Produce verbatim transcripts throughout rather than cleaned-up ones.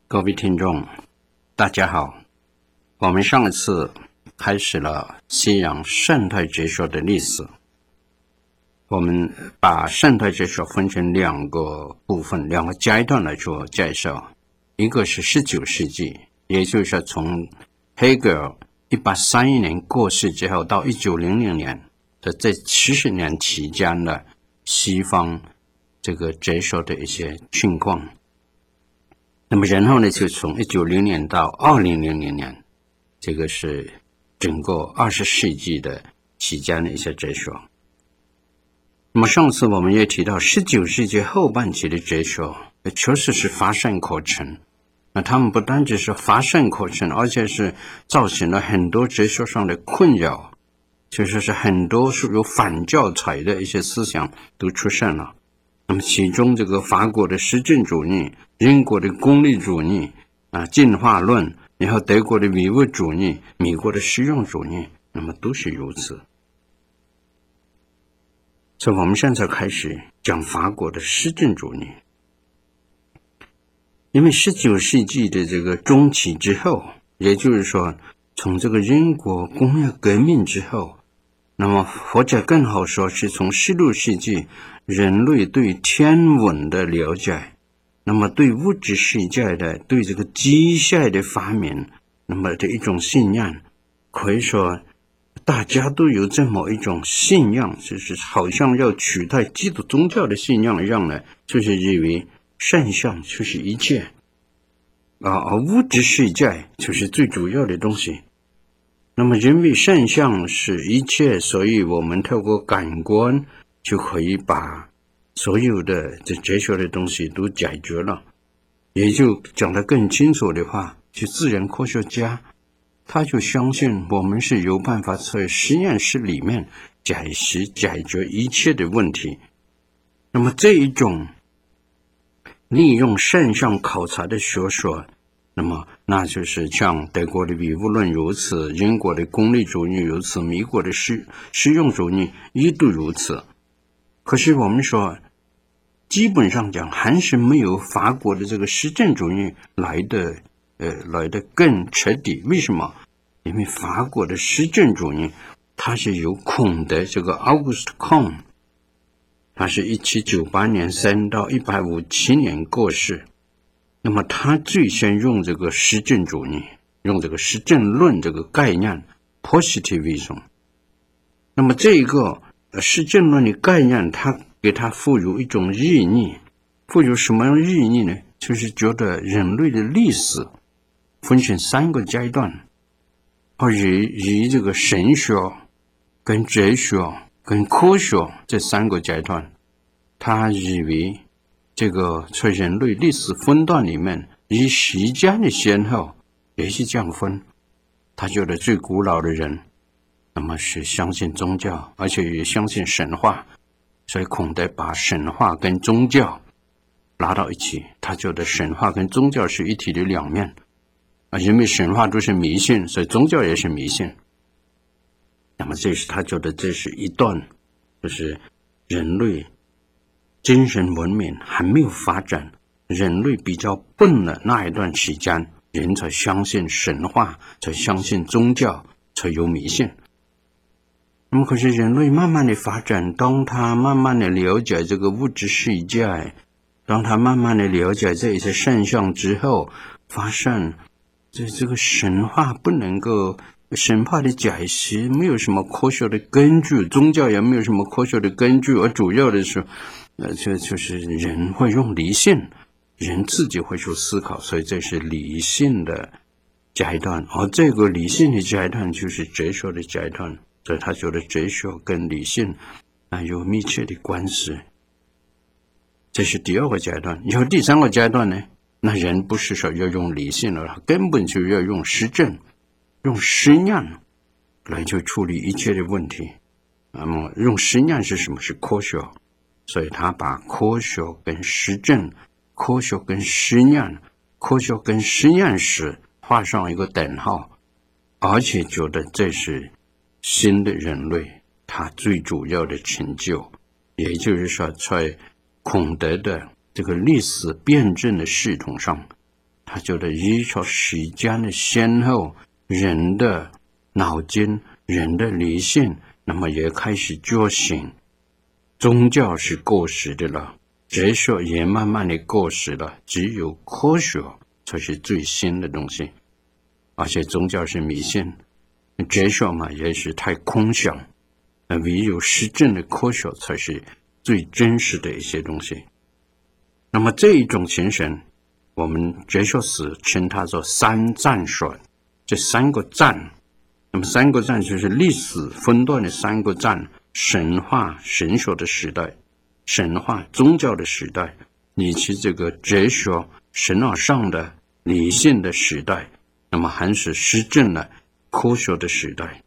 各位听众大家好，我们上一次开始了西洋生态哲学的历史。我们把生态哲学分成两个部分两个阶段来做介绍。一个是十九世纪，也就是说从黑格尔一八三一年过世之后到一九零零年的这七十年期间的西方这个哲学的一些情况。那么然后呢，就从一九零年到二零零零年，这个是整个二十世纪的期间的一些哲学。那么上次我们也提到十九世纪后半期的哲学确实是乏善可陈，那他们不单只是乏善可陈，而且是造成了很多哲学上的困扰，就是是很多是有反教材的一些思想都出现了。那么其中这个法国的实证主义，英国的功利主义啊，进化论，然后德国的唯物主义，美国的实用主义，那么都是如此。所以我们现在开始讲法国的实证主义。因为十九世纪的这个中期之后，也就是说从这个英国工业革命之后，那么或者更好说是从十六世纪人类对天文的了解，那么对物质世界的对这个机械的发明，那么的一种信仰，可以说大家都有这么一种信仰，就是好像要取代基督宗教的信仰一样的，就是以为圣像就是一切啊，而物质世界就是最主要的东西。那么因为圣像是一切，所以我们透过感官就可以把所有的这哲学的东西都解决了。也就讲得更清楚的话，就自然科学家他就相信我们是有办法在实验室里面解析解决一切的问题。那么这一种利用圣像考察的学说，那么那就是像德国的唯物论如此，英国的功利主义如此，美国的实实用主义一度如此。可是我们说基本上讲还是没有法国的这个实证主义来的呃来的更彻底。为什么？因为法国的实证主义它是由孔德这个 Auguste Comte， 他是一七九八年生到一八五七年过世。那么他最先用这个实证主义，用这个实证论这个概念 positivism。 那么这个实证论的概念，他给他赋予一种意义。赋予什么样的意义呢？就是觉得人类的历史分成三个阶段，而以以这个神学跟哲学跟科学这三个阶段，他以为这个在人类历史分段里面，以时间的先后也是这样分。他觉得最古老的人那么是相信宗教，而且也相信神话，所以孔德把神话跟宗教拉到一起。他觉得神话跟宗教是一体的两面啊，因为神话都是迷信，所以宗教也是迷信。那么这是他觉得这是一段就是人类精神文明还没有发展，人类比较笨的那一段时间，人才相信神话，才相信宗教，才有迷信。那么可是人类慢慢的发展，当他慢慢的了解这个物质世界，当他慢慢的了解这一些现象之后，发现这这个神话不能够，神话的解析没有什么科学的根据，宗教也没有什么科学的根据，而主要的是呃，就就是人会用理性，人自己会去思考，所以这是理性的阶段。而这个理性的阶段就是哲学的阶段，所以他觉得哲学跟理性啊有密切的关系。这是第二个阶段。以后第三个阶段呢，那人不是说要用理性了，根本就要用实证，用实验来去处理一切的问题。那么用实验是什么？是科学。所以他把科学跟实证、科学跟实验、科学跟实验室画上一个等号，而且觉得这是新的人类他最主要的成就。也就是说，在孔德的这个历史辩证的系统上， 他觉得依照时间的先后，人的脑筋、人的理性，那么也开始觉醒。宗教是过时的了，哲学也慢慢的过时了，只有科学才是最新的东西。而且宗教是迷信，哲学嘛也是太空想，唯有实证的科学才是最真实的一些东西。那么这一种精神，我们哲学史称它做三战学，这三个战，那么三个战就是历史分段的三个战：神话神学的时代，神话宗教的时代，以及这个哲学神而上的理性的时代，那么还是实证的科学的时代。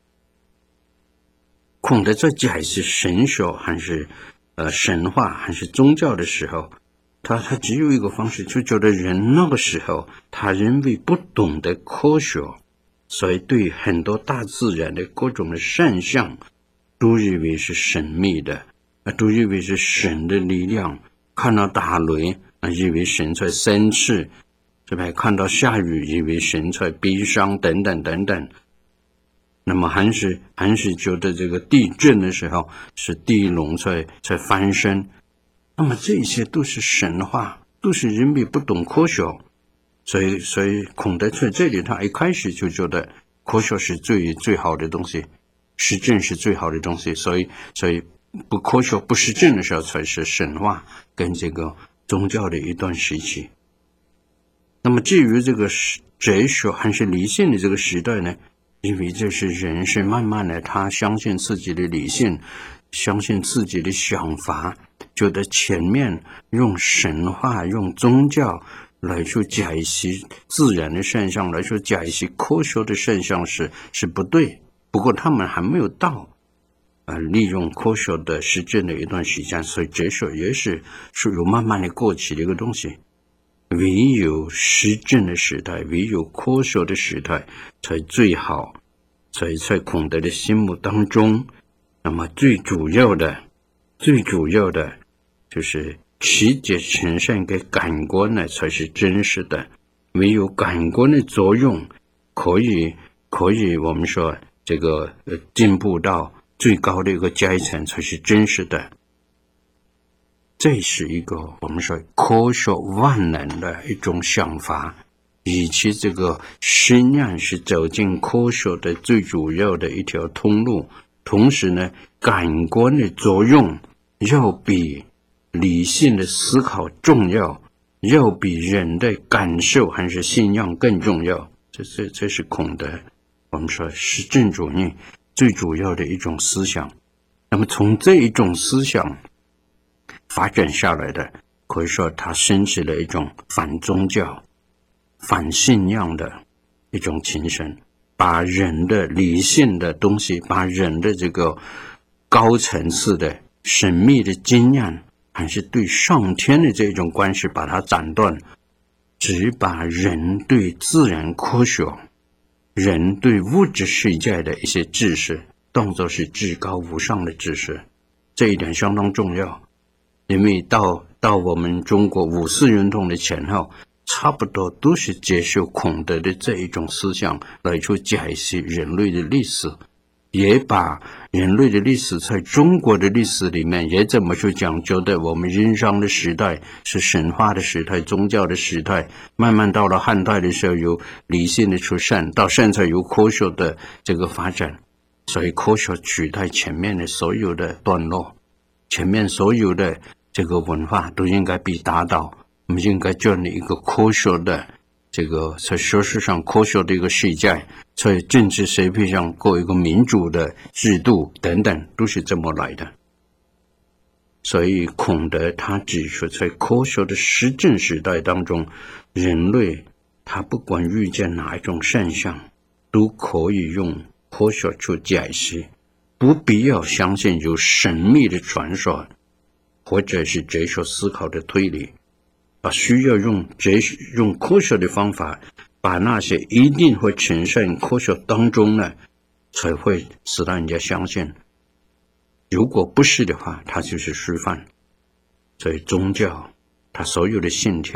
孔德在解释神学还是呃神话还是宗教的时候，他他只有一个方式，就觉得人那个时候他认为不懂得科学，所以对很多大自然的各种的现象都以为是神秘的，都以为是神的力量。看到打雷，以为神在生气，是吧？看到下雨，以为神在悲伤，等等等等。那么还是还是觉得这个地震的时候是地龙在在翻身。那么这些都是神话，都是人们不懂科学。所以所以孔德在这里他一开始就觉得科学是最最好的东西，实证是最好的东西，所以所以不科学不实证的时候才是神话跟这个宗教的一段时期。那么至于这个哲学还是理性的这个时代呢，因为这是人是慢慢的他相信自己的理性，相信自己的想法，觉得前面用神话用宗教来去解析自然的现象，来去解析科学的现象是是不对。不过他们还没有到呃利用科学的实证的一段时间，所以哲学也是是有慢慢的过去的一个东西。唯有实证的时代，唯有科学的时代才最好。所以在孔德的心目当中，那么最主要的最主要的就是气节呈现给感官呢才是真实的，唯有感官的作用可以可以我们说这个呃进步到最高的一个阶层才是真实的。这是一个我们说科学万能的一种想法，以及这个实验是走进科学的最主要的一条通路。同时呢，感官的作用要比理性的思考重要，要比人的感受还是信仰更重要。这这这是孔德我们说实证主义最主要的一种思想。那么从这一种思想发展下来的，可以说它升起了一种反宗教反信仰的一种精神，把人的理性的东西，把人的这个高层次的神秘的经验，还是对上天的这种关系把它斩断，只把人对自然科学，人对物质世界的一些知识当作是至高无上的知识。这一点相当重要，因为到到我们中国五四运动的前后，差不多都是接受孔德的这一种思想来去解析人类的历史，也把人类的历史在中国的历史里面也这么去讲究的。我们殷商的时代是神话的时代，宗教的时代，慢慢到了汉代的时候有理性的出现，到现在有科学的这个发展，所以科学取代前面的所有的段落，前面所有的这个文化都应该被打倒，我们应该建立一个科学的这个在学识上科学的一个世界，在政治社会上过一个民主的制度等等，都是这么来的。所以孔德他指出，在科学的实证时代当中，人类他不管遇见哪一种现象，都可以用科学去解析，不必要相信有神秘的传说或者是哲学思考的推理，啊，需要用哲学用科学的方法，把那些一定会呈现科学当中呢，才会使让人家相信。如果不是的话，它就是虚幻。所以宗教它所有的信条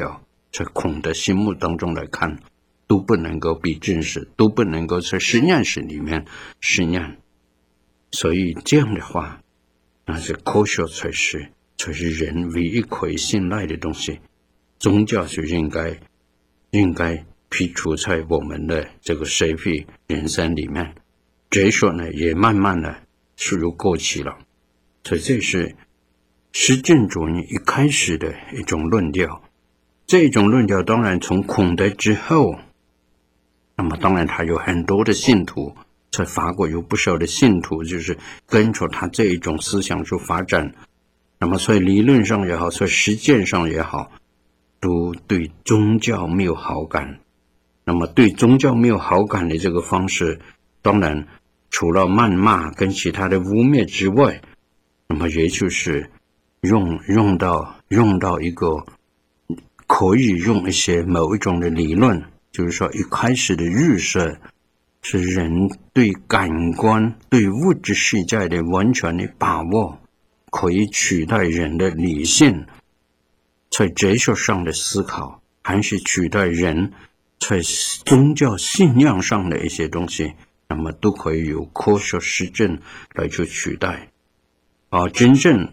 在孔的心目当中来看，都不能够被证实，都不能够在实验室里面实验。所以这样的话，那是科学才是才是人唯一可以信赖的东西。宗教是应该应该剔除在我们的这个社会人生里面。哲学呢，也慢慢的是如过期了。所以这是实证主义一开始的一种论调。这种论调当然从孔德之后，那么当然他有很多的信徒，在法国有不少的信徒就是跟着他这一种思想去发展。那么在理论上也好，在实践上也好，都对宗教没有好感。那么对宗教没有好感的这个方式，当然除了谩骂跟其他的污蔑之外，那么也就是用用到用到一个可以用一些某一种的理论，就是说一开始的预设是人对感官对物质世界的完全的把握，可以取代人的理性在哲学上的思考，还是取代人在宗教信仰上的一些东西，那么都可以由科学实证来去取代。而真正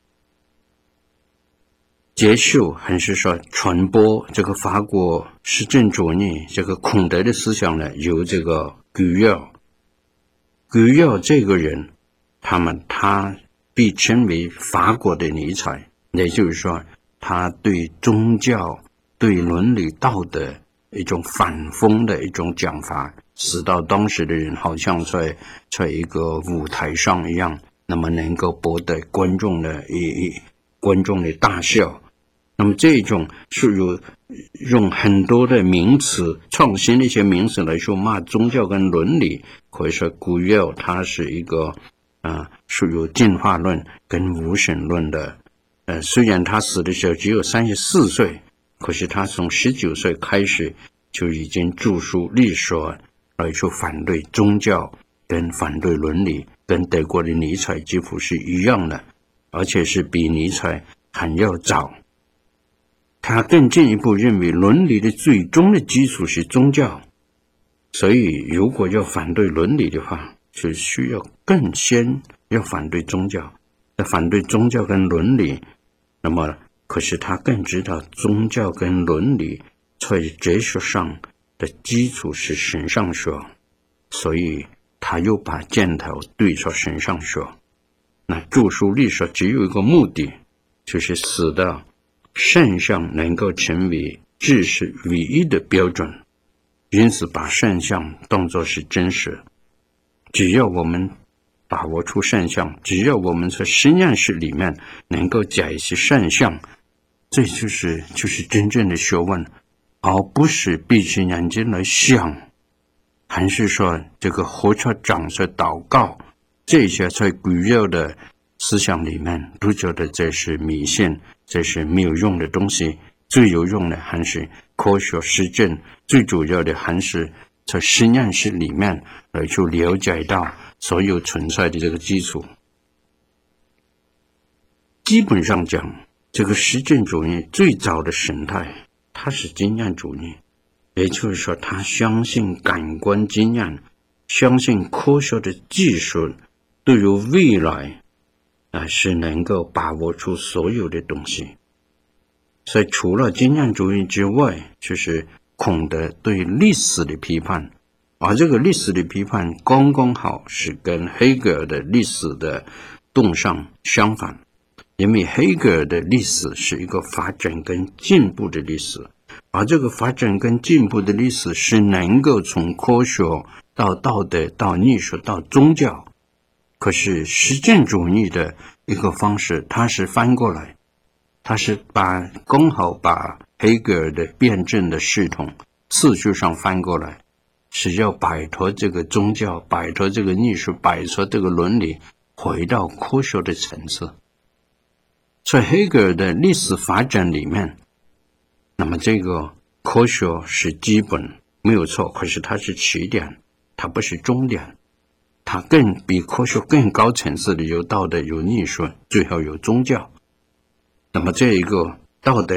接受还是说传播这个法国实证主义这个孔德的思想呢，由这个居要居要这个人，他们他被称为法国的尼采，也就是说他对宗教对伦理道德一种反讽的一种讲法，使到当时的人好像在在一个舞台上一样，那么能够博得观众的一一观众的大笑。那么这种是有用很多的名词，创新的一些名词来说骂宗教跟伦理，可以说古要它是一个啊，属于进化论跟无神论的。呃，虽然他死的时候只有三十四岁，可是他从十九岁开始就已经著书立说来说反对宗教跟反对伦理，跟德国的尼采几乎是一样的，而且是比尼采还要早。他更进一步认为伦理的最终的基础是宗教，所以如果要反对伦理的话，是需要更先要反对宗教。要反对宗教跟伦理，那么可是他更知道宗教跟伦理在哲学上的基础是神上说，所以他又把箭头对着神上说。那著书立说只有一个目的，就是使得圣像能够成为知识唯一的标准，因此把圣像当作是真实。只要我们把握出圣像，只要我们在实验室里面能够解析圣像，这就是就是真正的学问，而不是闭起眼睛来想，还是说这个合着掌声祷告，这些在古要的思想里面都觉得这是迷信，这是没有用的东西。最有用的还是科学实证，最主要的还是在实验室里面来去了解到所有存在的这个基础。基本上讲，这个实证主义最早的形态，它是经验主义，也就是说他相信感官经验，相信科学的技术对于未来啊是能够把握出所有的东西。所以除了经验主义之外，就是孔德对历史的批判，而这个历史的批判刚刚好是跟黑格尔的历史的动向相反。因为黑格尔的历史是一个发展跟进步的历史，而这个发展跟进步的历史是能够从科学到道德到艺术到宗教。可是实证主义的一个方式，它是翻过来，它是把刚好把黑格尔的辩证的系统次序上翻过来，是要摆脱这个宗教，摆脱这个艺术，摆脱这个伦理，回到科学的层次。在黑格尔的历史发展里面，那么这个科学是基本没有错，可是它是起点，它不是终点，它更比科学更高层次的有道德有艺术，最后有宗教。那么这一个道德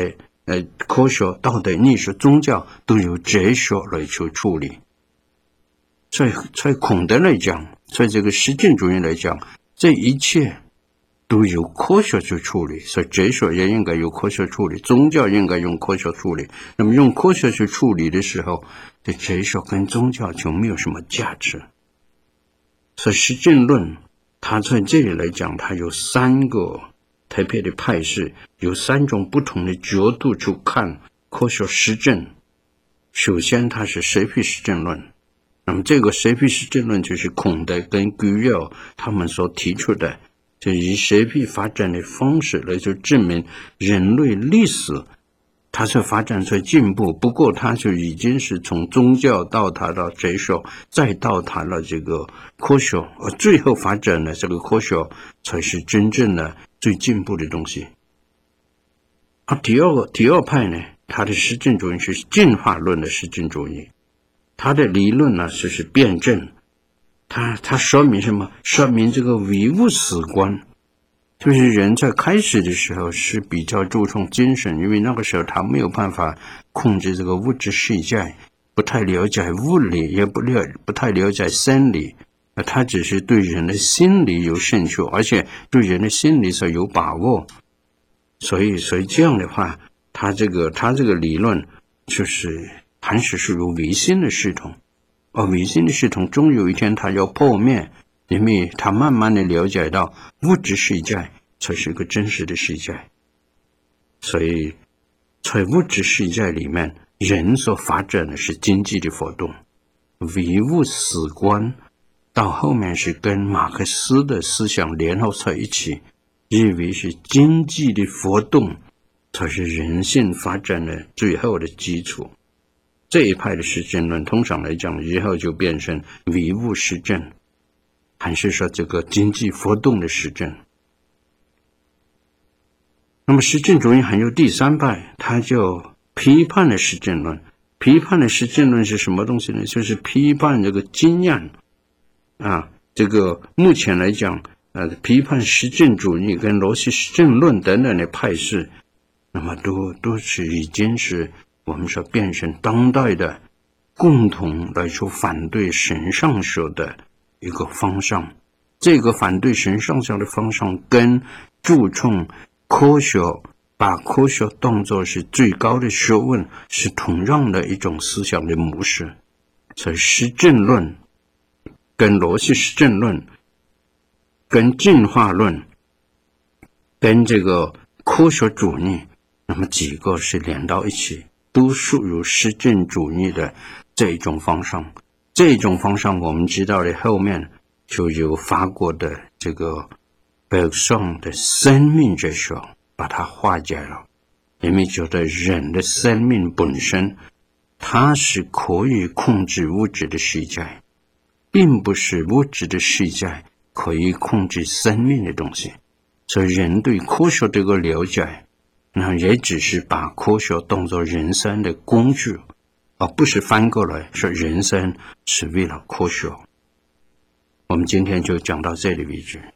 呃，科学、道德、艺术、宗教都由哲学来去处理。在在孔德来讲，在这个实证主义来讲，这一切都由科学去处理，所以哲学也应该由科学处理，宗教应该用科学处理。那么用科学去处理的时候，这哲学跟宗教就没有什么价值。所以实证论它在这里来讲，它有三个特别的派系，有三种不同的角度去看科学实证。首先它是谁批实证论，那么这个谁批实证论就是孔德跟居尧他们所提出的，就以谁批发展的方式来去证明人类历史它是发展出进步，不过它就已经是从宗教到它的哲学，再到它的这个科学，而最后发展的这个科学才是真正的最进步的东西。而第二个第二派呢，它的实证主义是进化论的实证主义，它的理论呢就是辩证，它它说明什么？说明这个唯物史观。就是人在开始的时候是比较注重精神，因为那个时候他没有办法控制这个物质世界，不太了解物理，也不了不太了解生理，他只是对人的心理有兴趣，而且对人的心理是有把握。所以所以这样的话，他这个他这个理论就是还是属于唯心的系统，而唯心的系统终有一天它要破灭，因为他慢慢的了解到物质世界才是个真实的世界。所以在物质世界里面，人所发展的是经济的活动，唯物史观到后面是跟马克思的思想联合在一起，认为是经济的活动才是人性发展的最后的基础。这一派的实证论通常来讲以后就变成唯物实证，还是说这个经济活动的实证。那么实证主义还有第三派，它叫批判的实证论。批判的实证论是什么东西呢？就是批判这个经验啊，这个目前来讲呃，批判实证主义跟罗西实证论等等的派系，那么都都是已经是我们说变成当代的共同来说反对神上学的一个方向。这个反对神上学的方向跟注重科学，把科学当作是最高的学问，是同样的一种思想的模式。所以实证论跟罗西实证论跟进化论跟这个科学主义，那么几个是连到一起，都属于实证主义的这一种方向。这种方向我们知道的后面就有法国的这个北宋的生命哲学把它化解了，因为觉得人的生命本身它是可以控制物质的世界，并不是物质的世界可以控制生命的东西。所以人对科学这个了解，那也只是把科学当作人生的工具，而不是翻过来说人生是为了科学。我们今天就讲到这里为止。